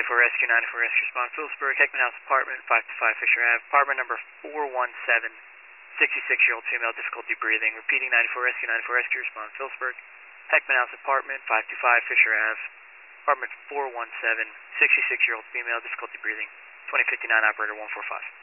94 Rescue, 94 Rescue Response, Phillipsburg, Heckman House Apartment, 525 Fisher Ave, apartment number 417, 66-year-old female, difficulty breathing. Repeating, 94 Rescue, 94 Rescue Response, Phillipsburg, Heckman House Apartment, 525 Fisher Ave, apartment 417, 66-year-old female, difficulty breathing. 2059 operator 145.